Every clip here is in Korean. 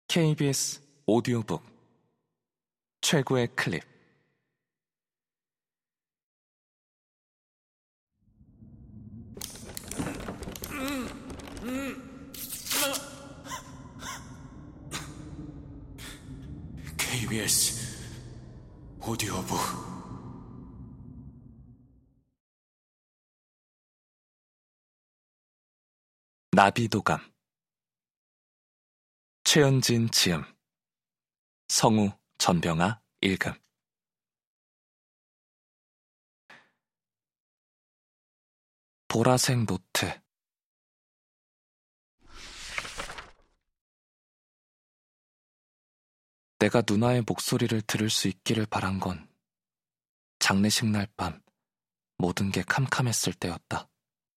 KBS 오디오북 최고의 클립. KBS 오디오북. 나비도감. 최은진 지음, 성우 전병아 읽음. 보라색 노트. 내가 누나의 목소리를 들을 수 있기를 바란 건 장례식 날 밤 모든 게 캄캄했을 때였다.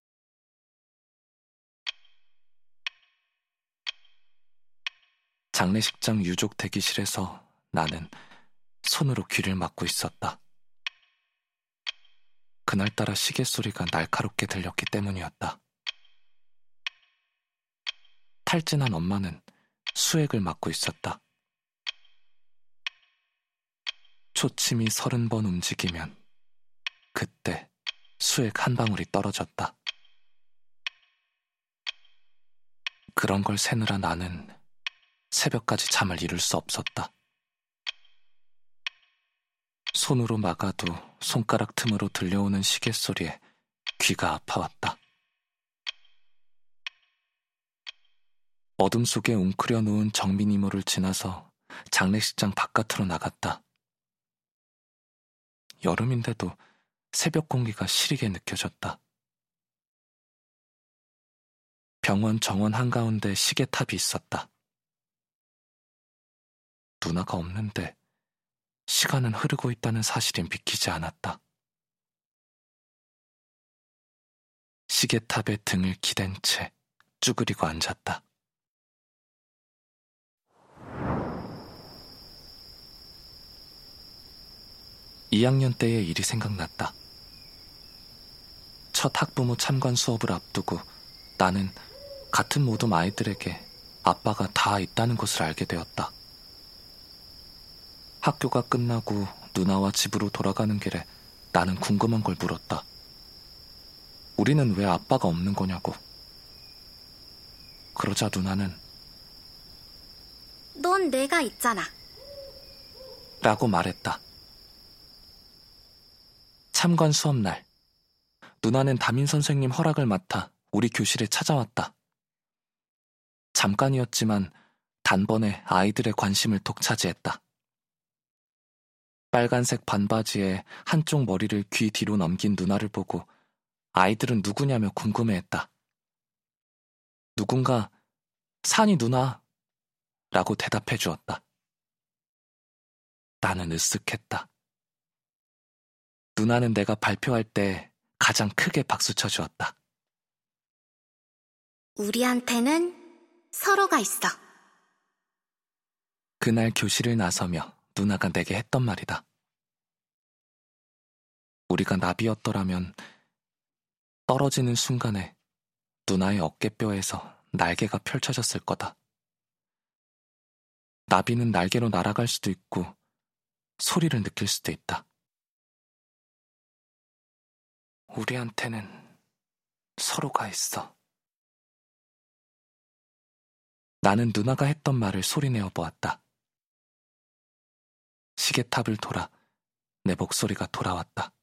장례식장 유족 대기실에서 나는 손으로 귀를 막고 있었다. 그날따라 시계 소리가 날카롭게 들렸기 때문이었다. 탈진한 엄마는 수액을 맞고 있었다. 초침이 30번 움직이면 그때 수액 한 방울이 떨어졌다. 그런 걸 세느라 나는 새벽까지 잠을 이룰 수 없었다. 손으로 막아도 손가락 틈으로 들려오는 시계 소리에 귀가 아파왔다. 어둠 속에 웅크려 누운 정민 이모를 지나서 장례식장 바깥으로 나갔다. 여름인데도 새벽 공기가 시리게 느껴졌다. 병원 정원 한가운데 시계탑이 있었다. 누나가 없는데 시간은 흐르고 있다는 사실이 믿기지 않았다. 시계탑에 등을 기댄 채 쭈그리고 앉았다. (2학년) 때의 일이 생각났다. 첫 학부모 참관 수업을 앞두고 나는 같은 모둠 아이들에게 아빠가 다 있다는 것을 알게 되었다. 학교가 끝나고 누나와 집으로 돌아가는 길에 나는 궁금한 걸 물었다. 우리는 왜 아빠가 없는 거냐고. 그러자 누나는 넌 내가 있잖아 라고 말했다. 참관 수업날, 누나는 담임 선생님 허락을 맡아 우리 교실에 찾아왔다. 잠깐이었지만 단번에 아이들의 관심을 독차지했다. 빨간색 반바지에 한쪽 머리를 귀 뒤로 넘긴 누나를 보고 아이들은 누구냐며 궁금해했다. 누군가 산이 누나 라고 대답해 주었다. 나는 으쓱했다. 누나는 내가 발표할 때 가장 크게 박수쳐 주었다. 우리한테는 서로가 있어. 그날 교실을 나서며 누나가 내게 했던 말이다. 우리가 나비였더라면 떨어지는 순간에 누나의 어깨뼈에서 날개가 펼쳐졌을 거다. 나비는 날개로 날아갈 수도 있고 소리를 느낄 수도 있다. 우리한테는 서로가 있어. 나는 누나가 했던 말을 소리내어 보았다. 시계탑을 돌아 내 목소리가 돌아왔다.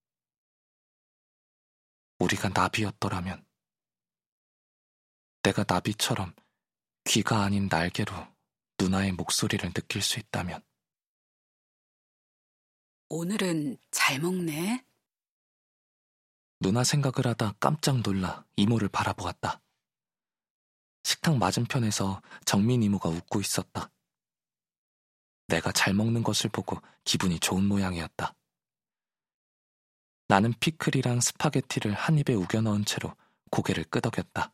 우리가 나비였더라면, 내가 나비처럼 귀가 아닌 날개로 누나의 목소리를 느낄 수 있다면. 오늘은 잘 먹네. 누나 생각을 하다 깜짝 놀라 이모를 바라보았다. 식탁 맞은편에서 정민 이모가 웃고 있었다. 내가 잘 먹는 것을 보고 기분이 좋은 모양이었다. 나는 피클이랑 스파게티를 한 입에 우겨 넣은 채로 고개를 끄덕였다.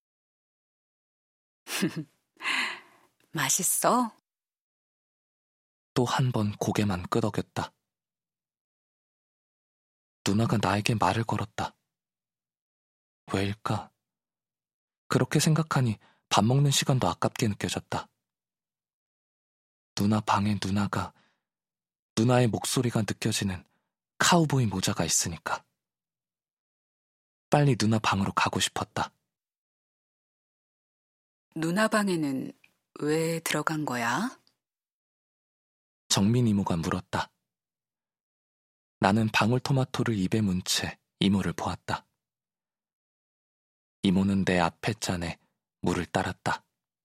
맛있어? 또 한 번 고개만 끄덕였다. 누나가 나에게 말을 걸었다. 왜일까? 그렇게 생각하니 밥 먹는 시간도 아깝게 느껴졌다. 누나 방에 누나의 목소리가 느껴지는 카우보이 모자가 있으니까. 빨리 누나 방으로 가고 싶었다. 누나 방에는 왜 들어간 거야? 정민 이모가 물었다. 나는 방울토마토를 입에 문 채 이모를 보았다. 이모는 내 앞에 잔에 물을 따랐다.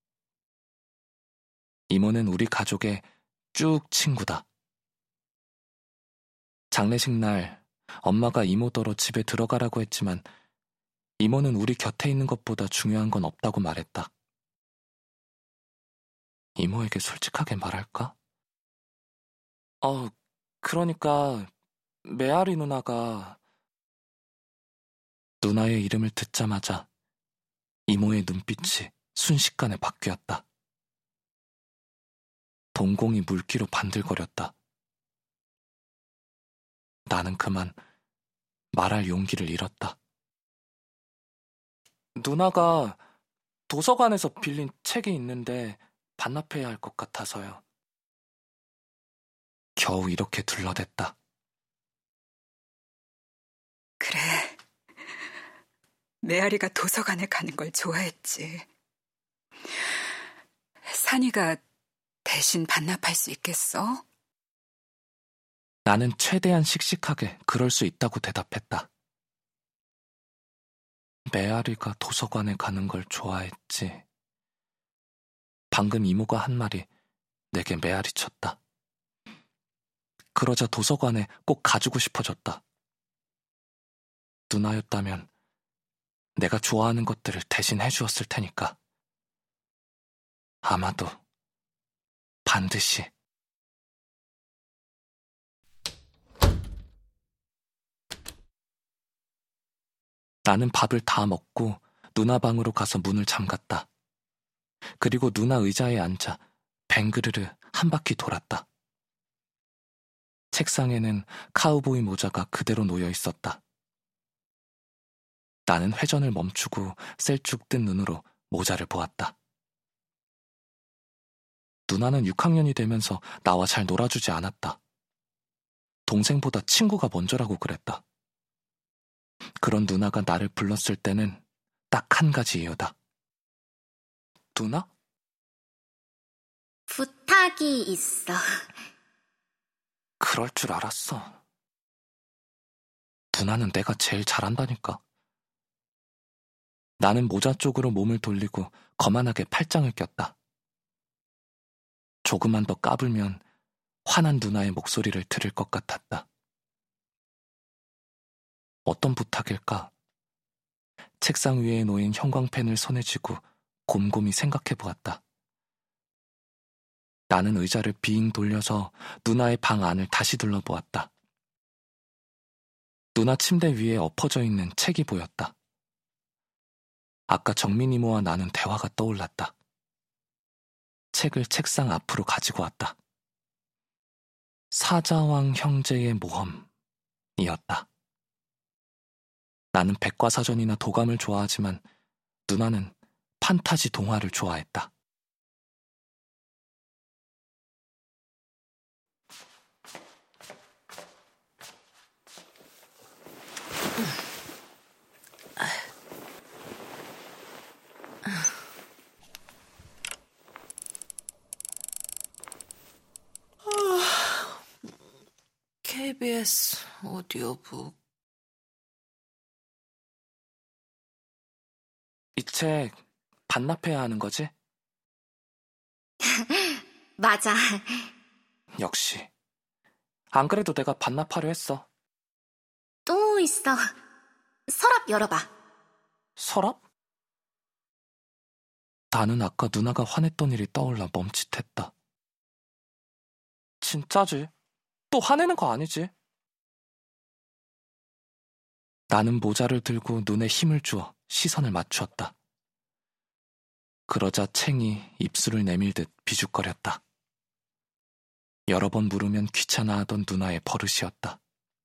이모는 우리 가족의 쭉 친구다. 장례식 날 엄마가 이모더러 집에 들어가라고 했지만 이모는 우리 곁에 있는 것보다 중요한 건 없다고 말했다. 이모에게 솔직하게 말할까? 그러니까 메아리 누나가... 누나의 이름을 듣자마자 이모의 눈빛이 순식간에 바뀌었다. 동공이 물기로 반들거렸다. 나는 그만 말할 용기를 잃었다. 누나가 도서관에서 빌린 책이 있는데 반납해야 할 것 같아서요. 겨우 이렇게 둘러댔다. 그래. 메아리가 도서관에 가는 걸 좋아했지. 산이가 대신 반납할 수 있겠어? 나는 최대한 씩씩하게 그럴 수 있다고 대답했다. 메아리가 도서관에 가는 걸 좋아했지. 방금 이모가 한 말이 내게 메아리 쳤다. 그러자 도서관에 꼭 가주고 싶어졌다. 누나였다면 내가 좋아하는 것들을 대신 해주었을 테니까. 아마도 반드시. 나는 밥을 다 먹고 누나 방으로 가서 문을 잠갔다. 그리고 누나 의자에 앉아 뱅그르르 한 바퀴 돌았다. 책상에는 카우보이 모자가 그대로 놓여 있었다. 나는 회전을 멈추고 셀쭉 뜬 눈으로 모자를 보았다. 누나는 6학년이 되면서 나와 잘 놀아주지 않았다. 동생보다 친구가 먼저라고 그랬다. 그런 누나가 나를 불렀을 때는 딱 한 가지 이유다. 누나? 부탁이 있어. 그럴 줄 알았어. 누나는 내가 제일 잘한다니까. 나는 모자 쪽으로 몸을 돌리고 거만하게 팔짱을 꼈다. 조금만 더 까불면 화난 누나의 목소리를 들을 것 같았다. 어떤 부탁일까? 책상 위에 놓인 형광펜을 손에 쥐고 곰곰이 생각해 보았다. 나는 의자를 빙 돌려서 누나의 방 안을 다시 둘러보았다. 누나 침대 위에 엎어져 있는 책이 보였다. 아까 정민 이모와 나눈 대화가 떠올랐다. 책을 책상 앞으로 가지고 왔다. 사자왕 형제의 모험이었다. 나는 백과사전이나 도감을 좋아하지만 누나는 판타지 동화를 좋아했다. KBS 오디오북. 이 책 반납해야 하는 거지? 맞아. 역시. 안 그래도 내가 반납하려 했어. 또 있어. 서랍 열어봐. 서랍? 나는 아까 누나가 화냈던 일이 떠올라 멈칫했다. 진짜지? 또 화내는 거 아니지? 나는 모자를 들고 눈에 힘을 주어 시선을 맞추었다. 그러자 챙이 입술을 내밀듯 비죽거렸다. 여러 번 물으면 귀찮아하던 누나의 버릇이었다.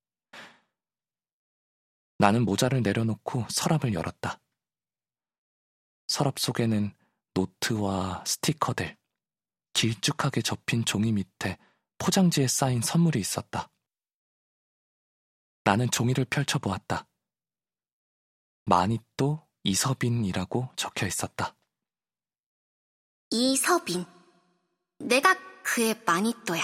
나는 모자를 내려놓고 서랍을 열었다. 서랍 속에는 노트와 스티커들, 길쭉하게 접힌 종이 밑에 포장지에 쌓인 선물이 있었다. 나는 종이를 펼쳐보았다. 마니또 이서빈이라고 적혀 있었다. 이서빈. 내가 그의 마니또야.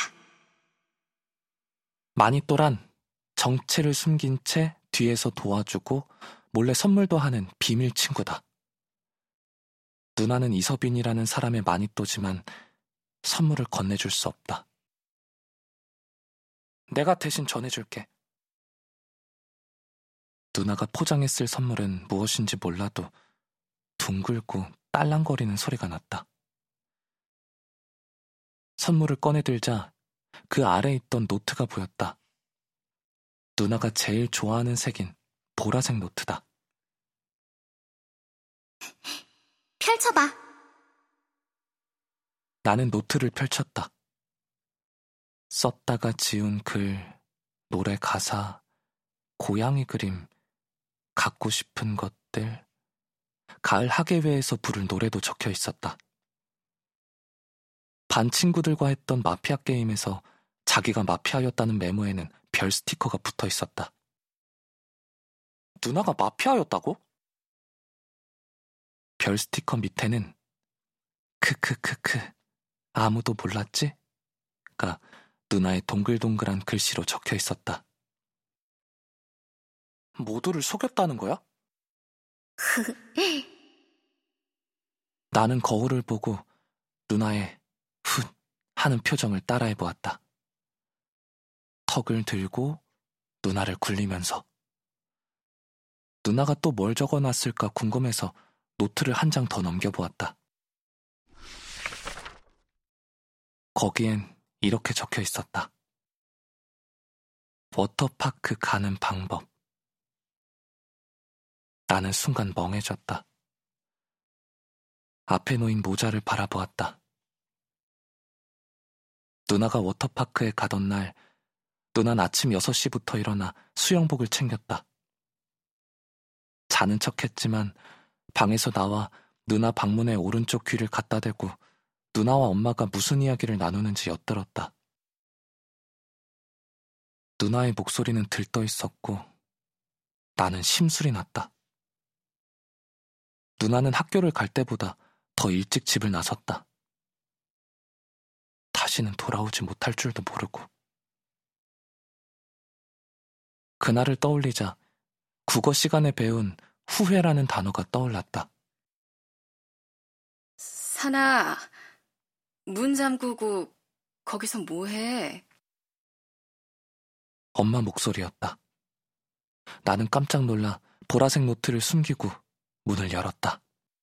마니또란 정체를 숨긴 채 뒤에서 도와주고 몰래 선물도 하는 비밀 친구다. 누나는 이서빈이라는 사람의 마니또지만 선물을 건네줄 수 없다. 내가 대신 전해줄게. 누나가 포장했을 선물은 무엇인지 몰라도 둥글고 딸랑거리는 소리가 났다. 선물을 꺼내들자 그 아래에 있던 노트가 보였다. 누나가 제일 좋아하는 색인 보라색 노트다. 펼쳐봐. 나는 노트를 펼쳤다. 썼다가 지운 글, 노래 가사, 고양이 그림, 갖고 싶은 것들, 가을 학예회에서 부를 노래도 적혀 있었다. 반 친구들과 했던 마피아 게임에서 자기가 마피아였다는 메모에는 별 스티커가 붙어 있었다. 누나가 마피아였다고? 별 스티커 밑에는 크크크크 아무도 몰랐지? 가 누나의 동글동글한 글씨로 적혀 있었다. 모두를 속였다는 거야? 나는 거울을 보고 누나의 훗 하는 표정을 따라해보았다. 턱을 들고 누나를 굴리면서. 누나가 또 뭘 적어놨을까 궁금해서 노트를 한 장 더 넘겨보았다. 거기엔 이렇게 적혀 있었다. 워터파크 가는 방법. 나는 순간 멍해졌다. 앞에 놓인 모자를 바라보았다. 누나가 워터파크에 가던 날, 누나는 아침 6시부터 일어나 수영복을 챙겼다. 자는 척했지만 방에서 나와 누나 방문에 오른쪽 귀를 갖다 대고 누나와 엄마가 무슨 이야기를 나누는지 엿들었다. 누나의 목소리는 들떠 있었고 나는 심술이 났다. 누나는 학교를 갈 때보다 더 일찍 집을 나섰다. 다시는 돌아오지 못할 줄도 모르고. 그날을 떠올리자 국어 시간에 배운 후회라는 단어가 떠올랐다. 산아, 문 잠그고 거기서 뭐해? 엄마 목소리였다. 나는 깜짝 놀라 보라색 노트를 숨기고 문을 열었다.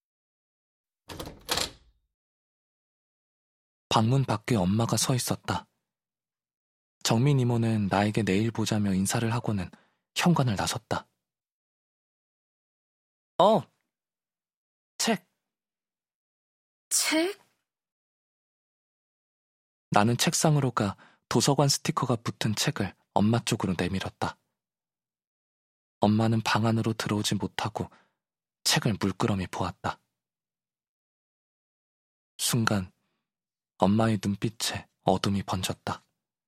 방문 밖에 엄마가 서 있었다. 정민 이모는 나에게 내일 보자며 인사를 하고는 현관을 나섰다. 책. 책? 나는 책상으로 가 도서관 스티커가 붙은 책을 엄마 쪽으로 내밀었다. 엄마는 방 안으로 들어오지 못하고 책을 물끄러미 보았다. 순간 엄마의 눈빛에 어둠이 번졌다.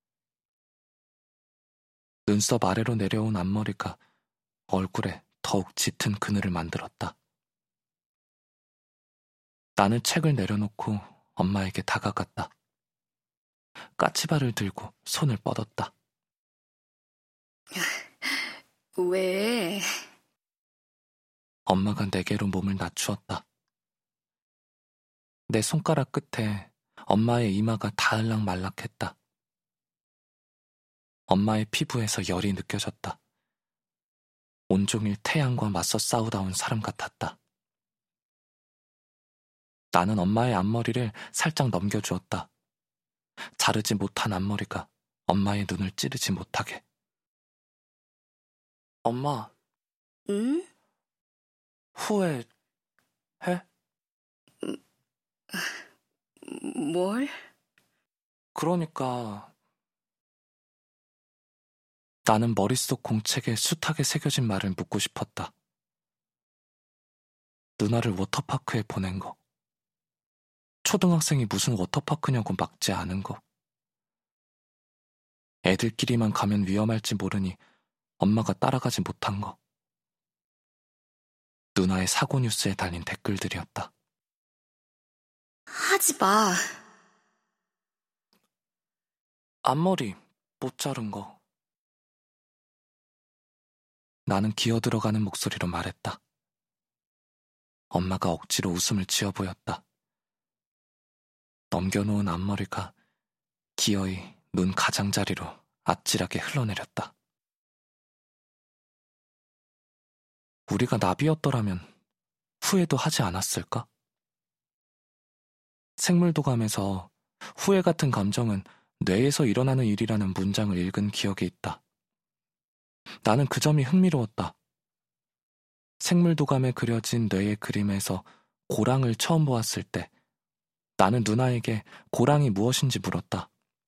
눈썹 아래로 내려온 앞머리가 얼굴에 더욱 짙은 그늘을 만들었다. 나는 책을 내려놓고 엄마에게 다가갔다. 까치발을 들고 손을 뻗었다. 왜? 엄마가 내게로 몸을 낮추었다. 내 손가락 끝에 엄마의 이마가 다을락말락했다. 엄마의 피부에서 열이 느껴졌다. 온종일 태양과 맞서 싸우다 온 사람 같았다. 나는 엄마의 앞머리를 살짝 넘겨주었다. 자르지 못한 앞머리가 엄마의 눈을 찌르지 못하게. 엄마, 응? 후회해? 뭘? 그러니까 나는 머릿속 공책에 숱하게 새겨진 말을 묻고 싶었다. 누나를 워터파크에 보낸 거. 초등학생이 무슨 워터파크냐고 막지 않은 거. 애들끼리만 가면 위험할지 모르니 엄마가 따라가지 못한 거. 누나의 사고 뉴스에 달린 댓글들이었다. 하지 마. 앞머리 못 자른 거. 나는 기어들어가는 목소리로 말했다. 엄마가 억지로 웃음을 지어 보였다. 넘겨놓은 앞머리가 기어이 눈 가장자리로 아찔하게 흘러내렸다. 우리가 나비였더라면 후회도 하지 않았을까? 생물도감에서 후회 같은 감정은 뇌에서 일어나는 일이라는 문장을 읽은 기억이 있다. 나는 그 점이 흥미로웠다. 생물도감에 그려진 뇌의 그림에서 고랑을 처음 보았을 때 나는 누나에게 고랑이 무엇인지 물었다.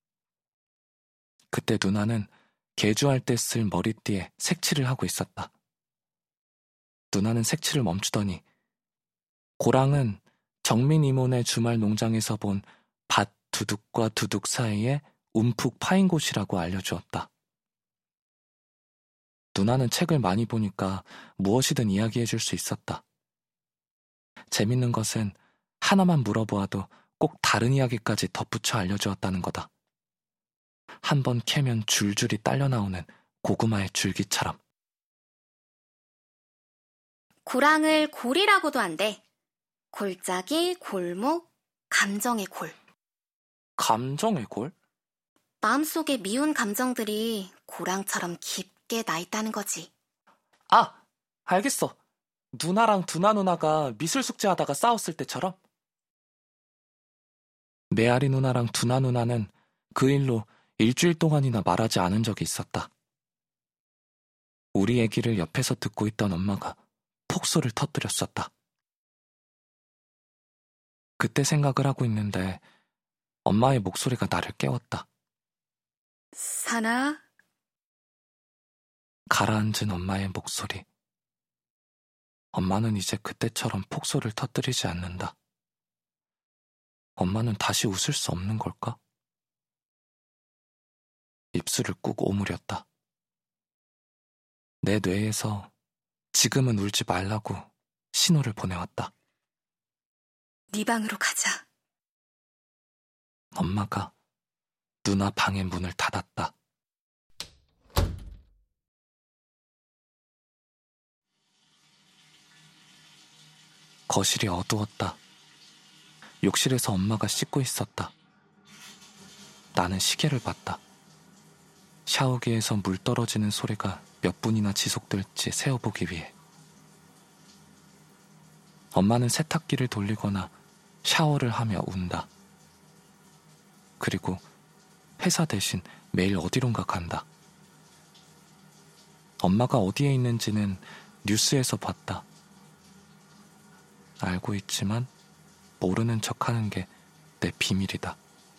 그때 누나는 개주할 때 쓸 머리띠에 색칠을 하고 있었다. 누나는 색칠을 멈추더니 고랑은 정민 이모네 주말 농장에서 본 밭 두둑과 두둑 사이에 움푹 파인 곳이라고 알려주었다. 누나는 책을 많이 보니까 무엇이든 이야기해줄 수 있었다. 재밌는 것은 하나만 물어보아도 꼭 다른 이야기까지 덧붙여 알려주었다는 거다. 한 번 캐면 줄줄이 딸려나오는 고구마의 줄기처럼. 고랑을 골이라고도 한대. 골짜기, 골목, 감정의 골. 감정의 골? 마음속에 미운 감정들이 고랑처럼 깊게 나 있다는 거지. 아! 알겠어. 누나랑 두나 누나가 미술 숙제하다가 싸웠을 때처럼? 메아리 누나랑 두나 누나는 그 일로 일주일 동안이나 말하지 않은 적이 있었다. 우리 얘기를 옆에서 듣고 있던 엄마가 폭소를 터뜨렸었다. 그때 생각을 하고 있는데 엄마의 목소리가 나를 깨웠다. 사나? 가라앉은 엄마의 목소리. 엄마는 이제 그때처럼 폭소를 터뜨리지 않는다. 엄마는 다시 웃을 수 없는 걸까? 입술을 꾹 오므렸다. 내 뇌에서 지금은 울지 말라고 신호를 보내왔다. 네 방으로 가자. 엄마가 누나 방의 문을 닫았다. 거실이 어두웠다. 욕실에서 엄마가 씻고 있었다. 나는 시계를 봤다. 샤워기에서 물 떨어지는 소리가 몇 분이나 지속될지 세어보기 위해. 엄마는 세탁기를 돌리거나 샤워를 하며 운다. 그리고 회사 대신 매일 어디론가 간다. 엄마가 어디에 있는지는 뉴스에서 봤다. 알고 있지만 모르는 척하는 게 내 비밀이다.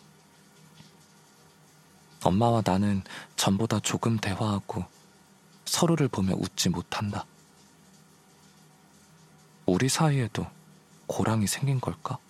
엄마와 나는 전보다 조금 대화하고 서로를 보며 웃지 못한다. 우리 사이에도 고랑이 생긴 걸까?